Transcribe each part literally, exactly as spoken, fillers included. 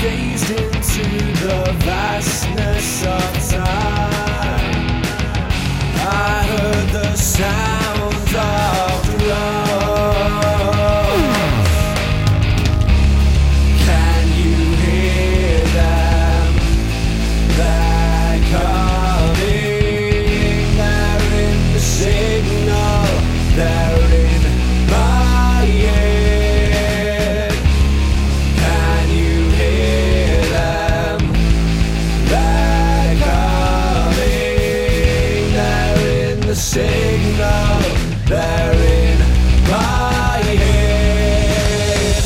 gazed into the vastness of time. I heard the sounds of love. Can you hear them? They're coming. They're in the signal. They're in my head. Can you hear them? They're coming. They're in the signal. They're in my head.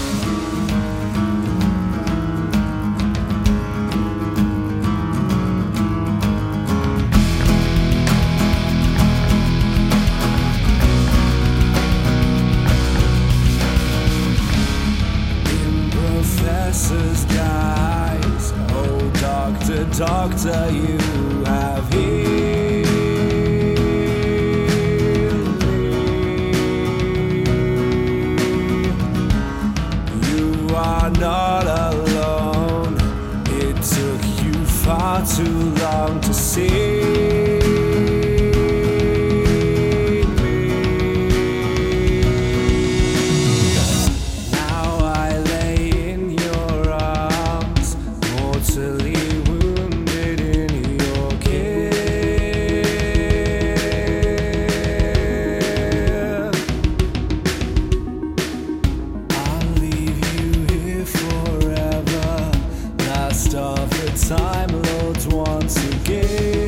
In Professor's guise, oh doctor, doctor, you have healed me. You are not alone. It took you far too long to see me. Now I lay in your arms, mortally wounded in your care. I'll leave you here forever, last of the Time Lords once again.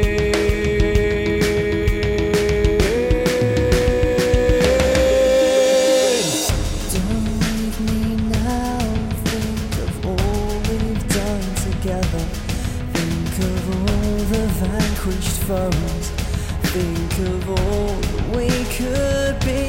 Don't leave me now. Think of all we've done together. Think of all the vanquished foes. Think of all that we could be.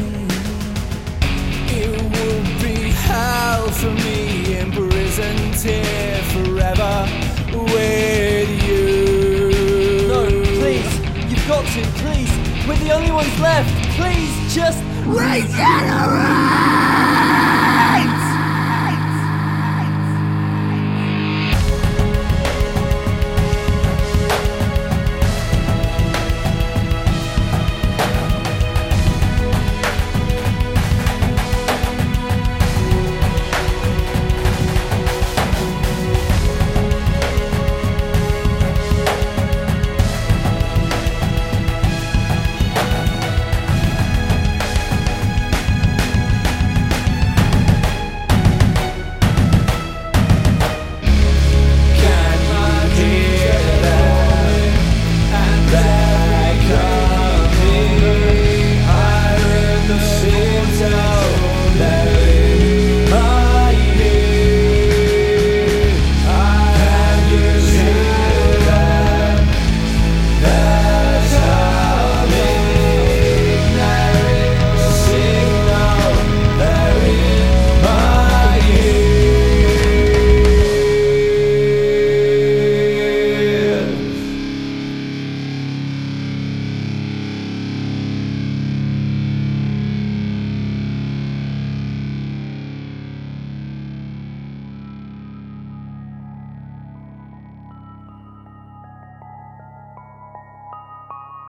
It would be hell for me, imprisoned here forever with you. No, please, you've got to, please. We're the only ones left. Please, just Regenerate!